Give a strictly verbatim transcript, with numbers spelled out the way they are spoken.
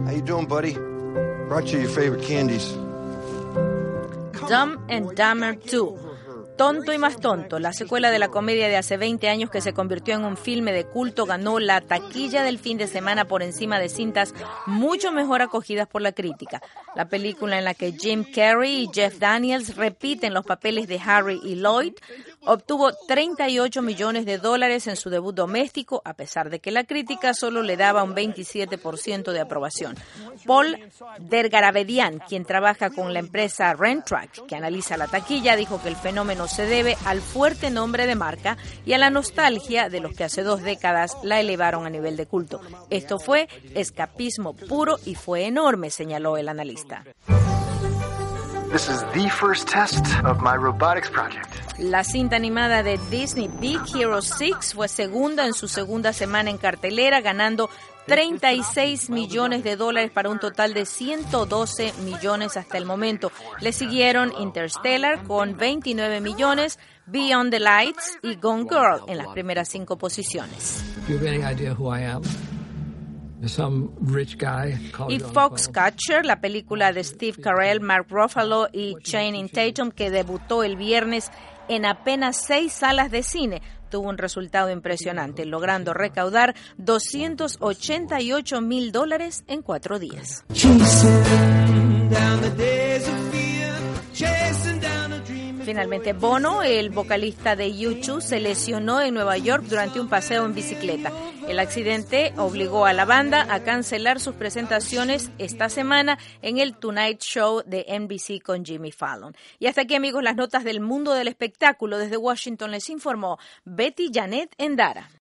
How you doing, buddy? Brought you your favorite candies. Dumb and Dumber dos. Tonto y más tonto, la secuela de la comedia de hace veinte años que se convirtió en un filme de culto, ganó la taquilla del fin de semana por encima de cintas mucho mejor acogidas por la crítica. La película en la que Jim Carrey y Jeff Daniels repiten los papeles de Harry y Lloyd obtuvo treinta y ocho millones de dólares en su debut doméstico, a pesar de que la crítica solo le daba un veintisiete por ciento de aprobación. Paul Dergarabedian, quien trabaja con la empresa Rentrak, que analiza la taquilla, dijo que el fenómeno se debe al fuerte nombre de marca y a la nostalgia de los que hace dos décadas la elevaron a nivel de culto. Esto fue escapismo puro y fue enorme, señaló el analista. This is the first test of my robotics project. La cinta animada de Disney Big Hero seis fue segunda en su segunda semana en cartelera, ganando treinta y seis millones de dólares para un total de ciento doce millones hasta el momento. Le siguieron Interstellar con veintinueve millones, Beyond the Lights y Gone Girl en las primeras cinco posiciones. Y Foxcatcher, la película de Steve Carell, Mark Ruffalo y Channing Tatum, que debutó el viernes en apenas seis salas de cine, tuvo un resultado impresionante, logrando recaudar doscientos ochenta y ocho mil dólares en cuatro días. Finalmente, Bono, el vocalista de U dos, se lesionó en Nueva York durante un paseo en bicicleta. El accidente obligó a la banda a cancelar sus presentaciones esta semana en el Tonight Show de N B C con Jimmy Fallon. Y hasta aquí, amigos, las notas del mundo del espectáculo. Desde Washington les informó Betty Janet Endara.